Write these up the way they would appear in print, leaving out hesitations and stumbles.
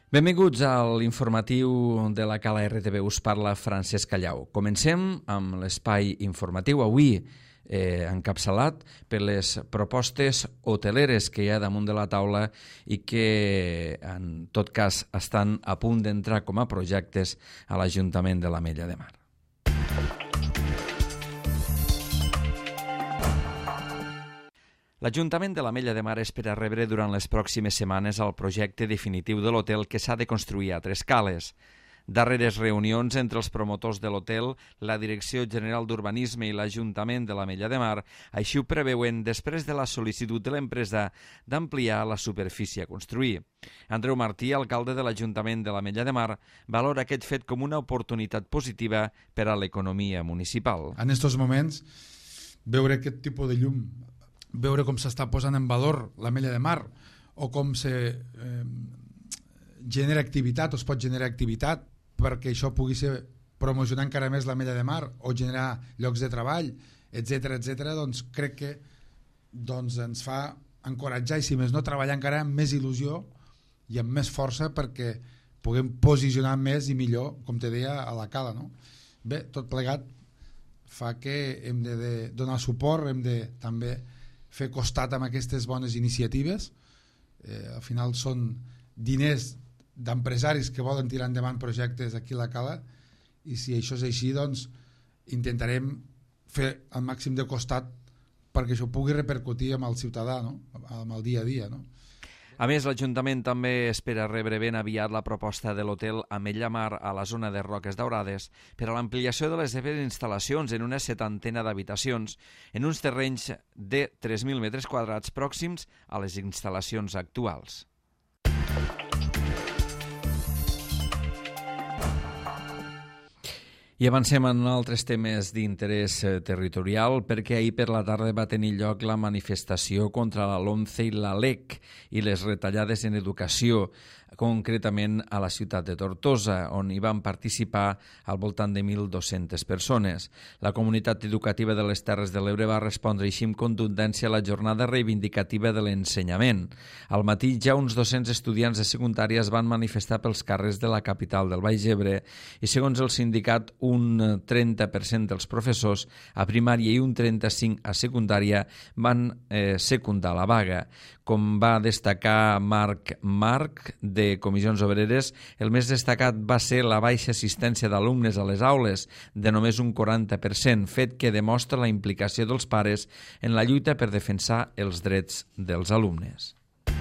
Benvinguts a l'informatiu de la Cala RTV. Us parla Francesc Callau. Comencem amb l'espai informatiu, avui encapçalat per les propostes hoteleres que hi ha damunt de la taula i que, en tot cas, estan a punt d'entrar com a projectes a l'Ajuntament de l'Ametlla de Mar. L'Ajuntament de l'Ametlla de Mar espera rebre durant les pròximes setmanes el projecte definitiu de l'hotel que s'ha de construir a Tres Cales. Darreres reunions entre els promotors de l'hotel, la Direcció General d'Urbanisme i l'Ajuntament de l'Ametlla de Mar així ho preveuen després de la sol·licitud de l'empresa d'ampliar la superfície a construir. Andreu Martí, alcalde de l'Ajuntament de l'Ametlla de Mar, valora aquest fet com una oportunitat positiva per a l'economia municipal. En aquests moments, veure aquest tipus de llum, veure com s'està posant en valor l'Ametlla de Mar o com se genera activitat o es pot generar activitat perquè això pugui ser promocionar encara més l'Ametlla de Mar o generar llocs de treball, etc, doncs crec que ens fa encoratjar i si més no treballar encara amb més il·lusió i amb més força perquè puguem posicionar més i millor, com te deia, a la cala, no? Bé, tot plegat fa que hem de donar suport, hem de també fer costat amb aquestes bones iniciatives. Al final són diners d'empresaris que volen tirar endavant projectes aquí a la cala i si això és així, doncs intentarem fer el màxim de costat perquè això pugui repercutir amb el ciutadà, no? Amb el dia a dia, no? A més, l'Ajuntament també espera rebre ben aviat la proposta de l'hotel Ametlla Mar a la zona de Roques Daurades per a l'ampliació de les seves instal·lacions en una 70 d'habitacions en uns terrenys de 3.000 metres quadrats pròxims a les instal·lacions actuals. I avancem en altres temes d'interès territorial perquè ahir per la tarda va tenir lloc la manifestació contra la LOMCE i la LEC i les retallades en educació, concretament a la ciutat de Tortosa, on hi van participar al voltant de 1.200 persones. La comunitat educativa de les Terres de l'Ebre va respondre així amb contundència a la jornada reivindicativa de l'ensenyament. Al matí ja uns 200 estudiants de secundària es van manifestar pels carrers de la capital del Baix Ebre i, segons el sindicat, un 30% dels professors a primària i un 35% a secundària van secundar la vaga. Com va destacar Marc de Comissions Obreres, el més destacat va ser la baixa assistència d'alumnes a les aules, de només un 40%, fet que demostra la implicació dels pares en la lluita per defensar els drets dels alumnes.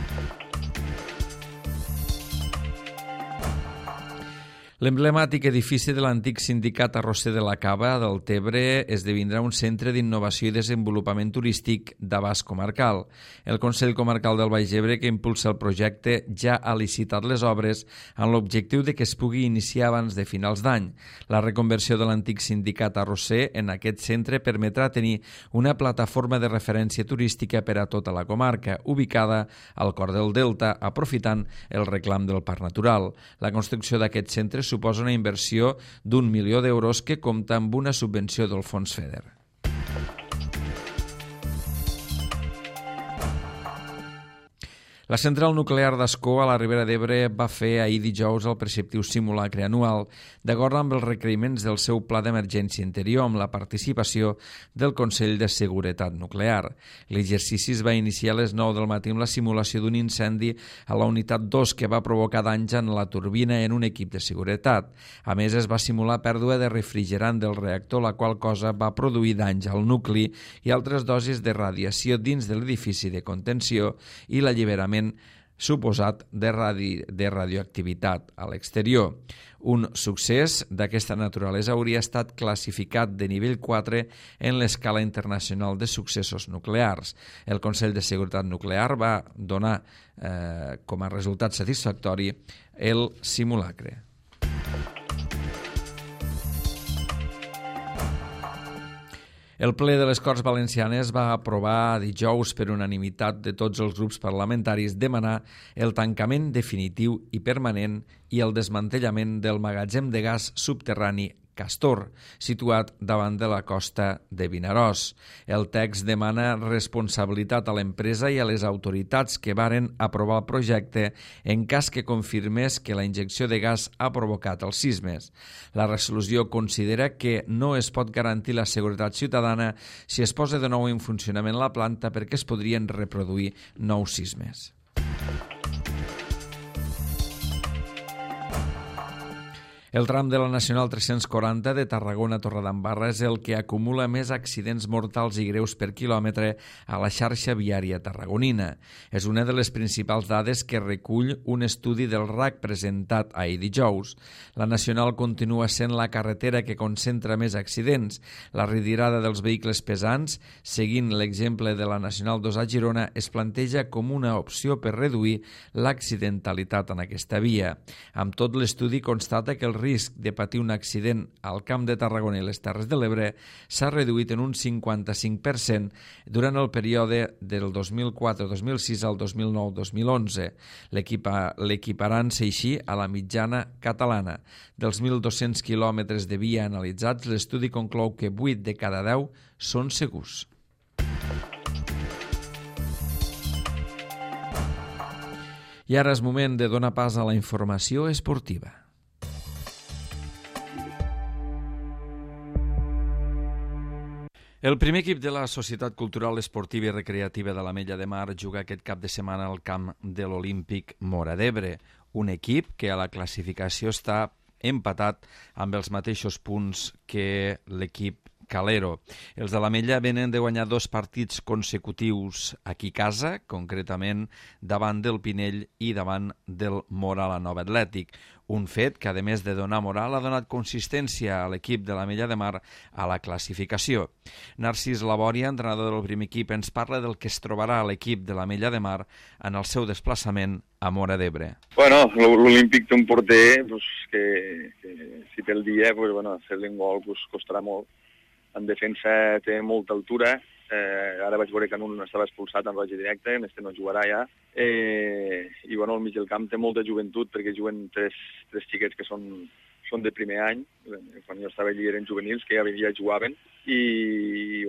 L'emblemàtic edifici de l'antic sindicat arrosser de la Cava del Tebre esdevindrà un centre d'innovació i desenvolupament turístic d'abast comarcal. El Consell Comarcal del Baix Ebre, que impulsa el projecte, ja ha licitat les obres amb l'objectiu de que es pugui iniciar abans de finals d'any. La reconversió de l'antic sindicat arrosser en aquest centre permetrà tenir una plataforma de referència turística per a tota la comarca, ubicada al cor del Delta, aprofitant el reclam del parc natural. La construcció d'aquest centre suposa una inversió d'1 milió d'euros que compta amb una subvenció del Fons FEDER. La central nuclear d'Ascó a la Ribera d'Ebre va fer ahir dijous el preceptiu simulacre anual d'acord amb els requeriments del seu pla d'emergència interior amb la participació del Consell de Seguretat Nuclear. L'exercici es va iniciar a les 9 del matí amb la simulació d'un incendi a la unitat 2 que va provocar danys en la turbina en un equip de seguretat. A més, es va simular pèrdua de refrigerant del reactor, la qual cosa va produir danys al nucli i altres dosis de radiació dins de l'edifici de contenció i l'alliberament suposat de radioactivitat a l'exterior. Un succés d'aquesta naturalesa hauria estat classificat de nivell 4 en l'escala internacional de successos nuclears. El Consell de Seguretat Nuclear va donar com a resultat satisfactori el simulacre. El ple de les Corts Valencianes va aprovar dijous per unanimitat de tots els grups parlamentaris demanar el tancament definitiu i permanent i el desmantellament del magatzem de gas subterrani Castor, situat davant de la costa de Vinaròs. El text demana responsabilitat a l'empresa i a les autoritats que varen aprovar el projecte en cas que confirmés que la injecció de gas ha provocat els sismes. La resolució considera que no es pot garantir la seguretat ciutadana si es posa de nou en funcionament la planta perquè es podrien reproduir nous sismes. El tram de la Nacional 340 de Tarragona-Torredembarra és el que acumula més accidents mortals i greus per quilòmetre a la xarxa viària tarragonina. És una de les principals dades que recull un estudi del RAC presentat ahir dijous. La Nacional continua sent la carretera que concentra més accidents. La retirada dels vehicles pesants, seguint l'exemple de la Nacional 2 a Girona, es planteja com una opció per reduir l'accidentalitat en aquesta via. Amb tot, l'estudi constata que el risc de patir un accident al Camp de Tarragona i les Terres de l'Ebre s'ha reduït en un 55% durant el període del 2004-2006 al 2009-2011, l'equiparant-se així a la mitjana catalana. Dels 1.200 quilòmetres de via analitzats, l'estudi conclou que 8 de cada 10 són segurs. I ara és moment de donar pas a la informació esportiva. El primer equip de la Societat Cultural, Esportiva i Recreativa de l'Ametlla de Mar juga aquest cap de setmana al camp de l'Olímpic Móra d'Ebre, un equip que a la classificació està empatat amb els mateixos punts que l'equip Calero. Els de l'Ametlla venen de guanyar 2 partits consecutius aquí a casa, concretament davant del Pinell i davant del Móra la Nova Atlètic. Un fet que, a més de donar moral, ha donat consistència a l'equip de l'Ametlla de Mar a la classificació. Narcís Labòria, entrenador del primer equip, ens parla del que es trobarà l'equip de l'Ametlla de Mar en el seu desplaçament a Móra d'Ebre. Bueno, l'Olímpic té un porter que si té el dia, fer-li un gol costarà molt. En defensa té molta altura. Ara vaig veure que en un estava expulsat en roja directa, en este no jugarà ja. I al mig del camp té molta joventut perquè juguen tres xiquets que són de primer any. Quan jo estava allí eren juvenils que ja jugaven. I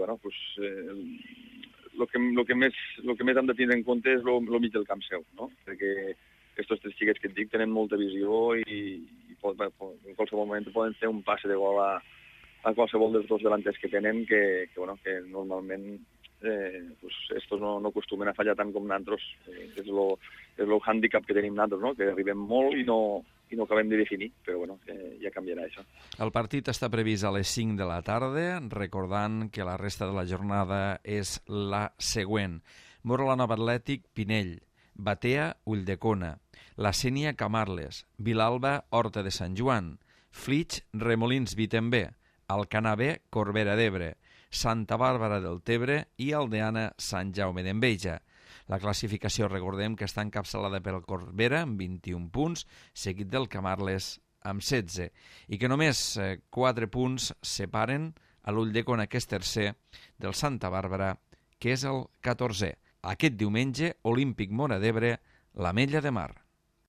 el que més hem de tindre en compte és el mig del camp seu, no? Perquè aquests 3 xiquets que et dic tenen molta visió i en qualsevol moment poden fer un passe de gol a qualsevol dels 2 delanters que tenen, que normalment estos no acostumen a fallar tant com nosaltres. És el hàndicap que tenim nosaltres, no? Que arribem molt i no acabem de definir, però ja canviarà això. El partit està previst a les 5 de la tarda, recordant que la resta de la jornada és la següent. Móra la Nova Atlètic, Pinell, Batea, Ulldecona, la Sénia, Camarles, Vilalba, Horta de Sant Joan, Flix, Remolins, Vitembé, Alcanar B, Corbera d'Ebre, Santa Bàrbara del Tebre i Aldeana, Sant Jaume d'Enveja. La classificació, recordem, que està encapçalada per el Corbera amb 21 punts, seguit del Camarles amb 16, i que només 4 punts separen a l'Ulldecona, que és tercer, del Santa Bàrbara, que és el 14è. Aquest diumenge, Olímpic Móra d'Ebre, l'Ametlla de Mar.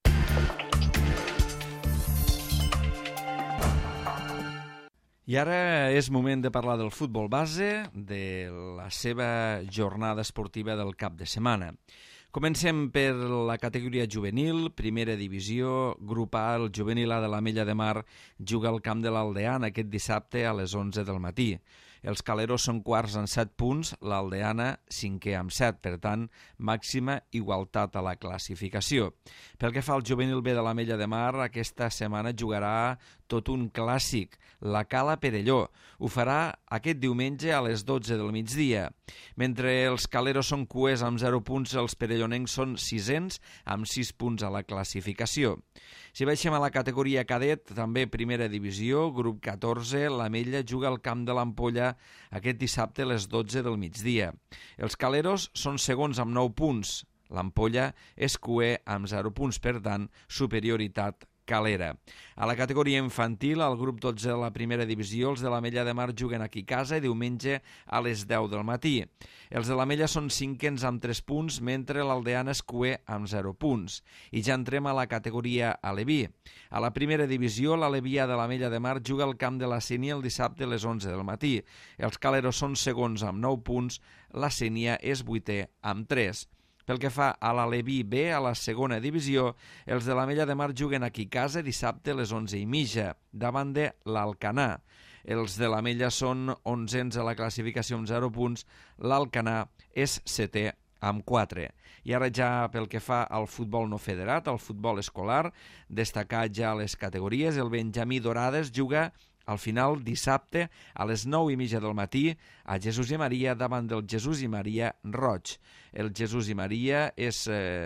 I ara és moment de parlar del futbol base, de la seva jornada esportiva del cap de setmana. Comencem per la categoria juvenil, primera divisió, grup A, el juvenil A de l'Ametlla de Mar juga al camp de l'Aldeana aquest dissabte a les 11 del matí. Els caleros són quarts amb 7 punts, l'Aldeana cinquè amb 7, per tant, màxima igualtat a la classificació. Pel que fa al juvenil B de l'Ametlla de Mar, aquesta setmana jugarà tot un clàssic, la Cala Perelló. Ho farà aquest diumenge a les 12 del migdia. Mentre els caleros són cuers amb 0 punts, els perellonencs són sisens amb 6 punts a la classificació. Si baixem a la categoria cadet, també primera divisió, grup 14, l'Ametlla juga al camp de l'Ampolla aquest dissabte a les 12 del migdia. Els caleros són segons amb 9 punts. L'Ampolla és cuer amb 0 punts, per tant, superioritat Calera. A la categoria infantil, al grup 12 de la primera divisió, els de l'Ametlla de Mar juguen aquí a casa i diumenge a les 10 del matí. Els de l'Ametlla són 5ens amb 3 punts, mentre l'Aldeana és cuer amb 0 punts. I ja entrem a la categoria Aleví. A la primera divisió, l'Alevià de l'Ametlla de Mar juga al camp de la Sénia el dissabte a les 11 del matí. Els caleros són segons amb 9 punts, la Sénia és 8è amb 3. Pel que fa a l'Aleví B, a la segona divisió, els de l'Ametlla de Mar juguen aquí a casa dissabte a les 11:30, davant de l'Alcanar. Els de l'Ametlla són 11ens a la classificació amb 0 punts, l'Alcanar és 7è amb 4. I ara ja pel que fa al futbol no federat, al futbol escolar, destacar ja les categories, el Benjamí Dorades juga al final dissabte a les 9:30 del matí a Jesús i Maria davant del Jesús i Maria Roig. El Jesús i Maria és...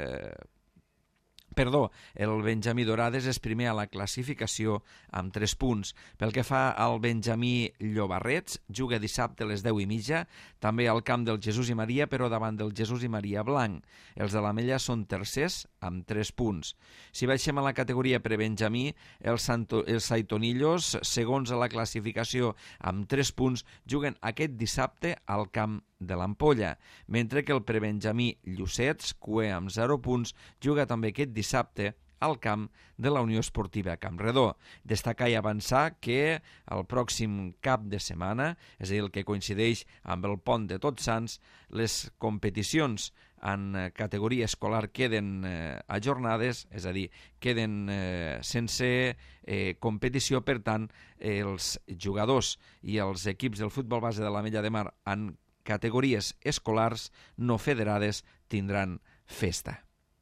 el Benjamí Dorades és primer a la classificació amb 3 punts. Pel que fa al Benjamí Llobarrets, juga dissabte a les 10:30, també al camp del Jesús i Maria, però davant del Jesús i Maria Blanc. Els de l'Ametlla són tercers amb 3 punts. Si baixem a la categoria prebenjamí, els Saitonillos, segons a la classificació amb 3 punts, juguen aquest dissabte al camp de l'Ampolla, mentre que el prebenjamí Llucets, cuer amb 0 punts, juga també aquest dissabte al camp de la Unió Esportiva Campredó. Destacar i avançar que el pròxim cap de setmana, és a dir, el que coincideix amb el pont de Tots Sants, les competicions en categoria escolar queden ajornades, és a dir, queden sense competició. Per tant, els jugadors i els equips del futbol base de l'Ametlla de Mar en categories escolars no federades tindran festa.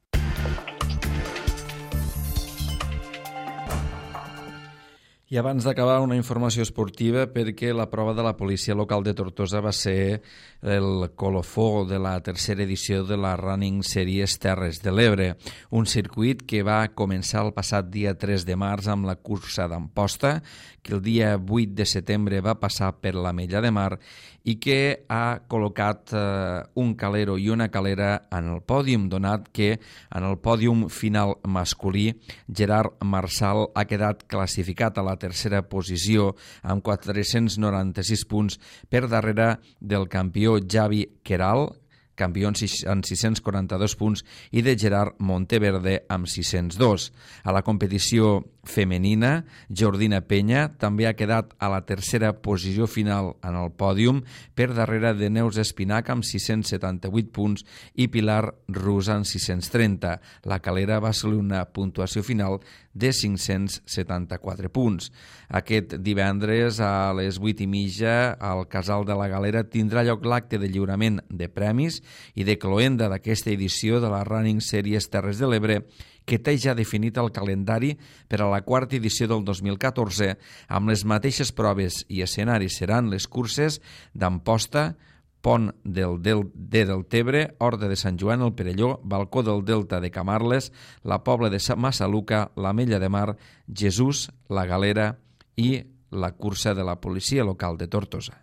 I abans d'acabar, una informació esportiva, perquè la prova de la policia local de Tortosa va ser el colofó de la tercera edició de la Running Series Terres de l'Ebre, un circuit que va començar el passat dia 3 de març amb la cursa d'Amposta, que el dia 8 de setembre va passar per l'Ametlla de Mar i que ha col·locat un calero i una calera en el pòdium, donat que en el pòdium final masculí Gerard Marçal ha quedat classificat a la tercera posició amb 496 punts per darrere del campió Javi Queral, campió amb 642 punts, i de Gerard Monteverde amb 602. A la competició femenina, Jordina Penya també ha quedat a la tercera posició final en el pòdium per darrere de Neus Espinac amb 678 punts i Pilar Rusa amb 630. La calera va assolir una puntuació final de 574 punts. Aquest divendres a les 8:30 al Casal de la Galera tindrà lloc l'acte de lliurament de premis i de cloenda d'aquesta edició de la Running Series Terres de l'Ebre, que té ja definit el calendari per a la quarta edició del 2014, amb les mateixes proves i escenaris seran les curses d'Amposta, Pont del Deltebre, Horta de Sant Joan, el Perelló, Balcó del Delta de Camarles, la Pobla de Massaluca, l'Ametlla de Mar, Jesús, la Galera i la cursa de la policia local de Tortosa.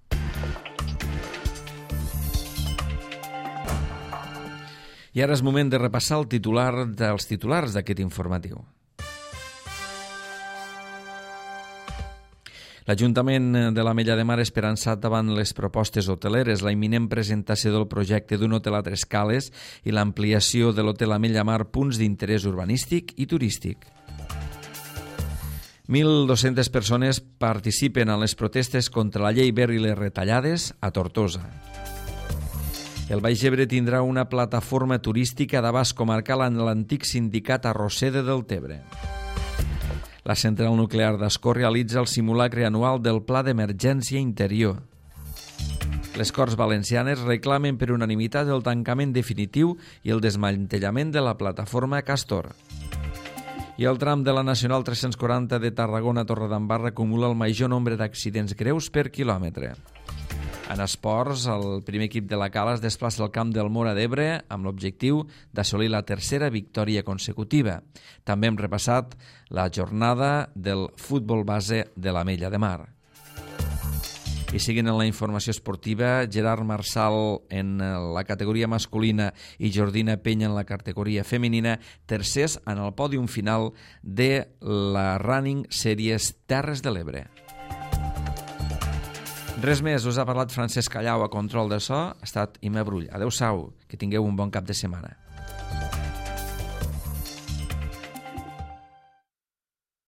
I ara és moment de repassar els titulars d'aquest informatiu. L'Ajuntament de l'Ametlla de Mar ha esperançat davant les propostes hoteleres, la imminent presentació del projecte d'un hotel a 3 cales i l'ampliació de l'hotel Ametlla Mar, punts d'interès urbanístic i turístic. 1.200 persones participen en les protestes contra la llei Wert i les retallades a Tortosa. El Baix Ebre tindrà una plataforma turística d'abast comarcal en l'antic sindicat arrosser de Deltebre. La central nuclear d'Ascó realitza el simulacre anual del Pla d'Emergència Interior. Les Corts Valencianes reclamen per unanimitat el tancament definitiu i el desmantellament de la plataforma Castor. I el tram de la Nacional 340 de Tarragona a Torredembarra acumula el major nombre d'accidents greus per quilòmetre. En esports, el primer equip de la Cala es desplaça al camp del Móra d'Ebre amb l'objectiu d'assolir la tercera victòria consecutiva. També hem repassat la jornada del futbol base de l'Ametlla de Mar. I siguin en la informació esportiva, Gerard Marçal en la categoria masculina i Jordina Penya en la categoria femenina, tercers en el pòdium final de la Running Series Terres de l'Ebre. Res més, us ha parlat Francesc Callau a control de so, ha estat Ima Brull. Adéu-siau, que tingueu un bon cap de setmana.